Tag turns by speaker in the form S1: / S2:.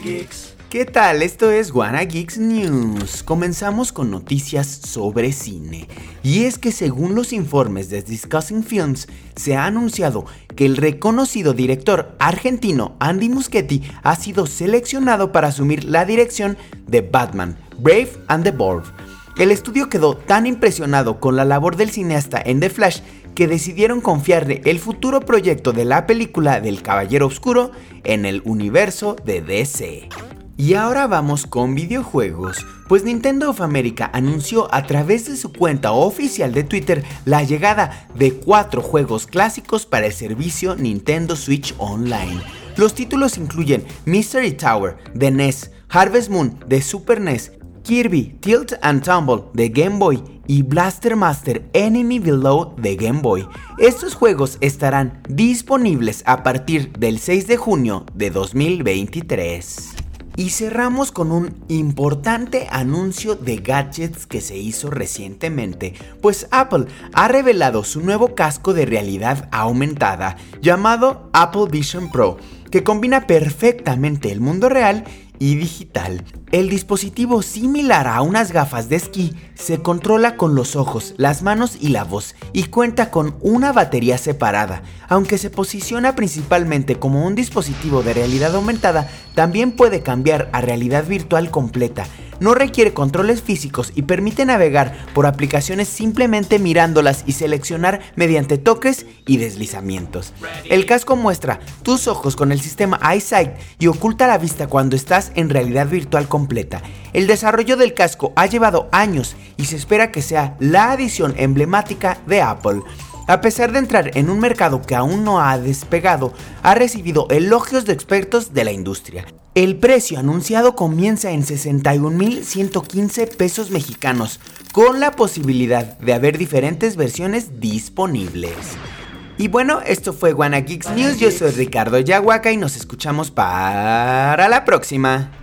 S1: ¿Qué tal? Esto es Wanna Geeks News. Comenzamos con noticias sobre cine. Y es que según los informes de Discussing Films, se ha anunciado que el reconocido director argentino Andy Muschietti ha sido seleccionado para asumir la dirección de Batman, Brave and the Bold. El estudio quedó tan impresionado con la labor del cineasta en The Flash que decidieron confiarle el futuro proyecto de la película del Caballero Oscuro en el universo de DC. Y ahora vamos con videojuegos, pues Nintendo of America anunció a través de su cuenta oficial de Twitter la llegada de 4 juegos clásicos para el servicio Nintendo Switch Online. Los títulos incluyen Mystery Tower de NES, Harvest Moon de Super NES, Kirby Tilt and Tumble de Game Boy y Blaster Master Enemy Below de Game Boy. Estos juegos estarán disponibles a partir del 6 de junio de 2023. Y cerramos con un importante anuncio de gadgets que se hizo recientemente, pues Apple ha revelado su nuevo casco de realidad aumentada llamado Apple Vision Pro, que combina perfectamente el mundo real y digital. El dispositivo, similar a unas gafas de esquí, se controla con los ojos, las manos y la voz y cuenta con una batería separada. Aunque se posiciona principalmente como un dispositivo de realidad aumentada, también puede cambiar a realidad virtual completa. No requiere controles físicos y permite navegar por aplicaciones simplemente mirándolas y seleccionar mediante toques y deslizamientos. El casco muestra tus ojos con el sistema EyeSight y oculta la vista cuando estás en realidad virtual completa. El desarrollo del casco ha llevado años y se espera que sea la adición emblemática de Apple. A pesar de entrar en un mercado que aún no ha despegado, ha recibido elogios de expertos de la industria. El precio anunciado comienza en 61,115 pesos mexicanos, con la posibilidad de haber diferentes versiones disponibles. Y bueno, esto fue Wanna Geeks News. Yo soy Ricardo Yahuaca y nos escuchamos para la próxima.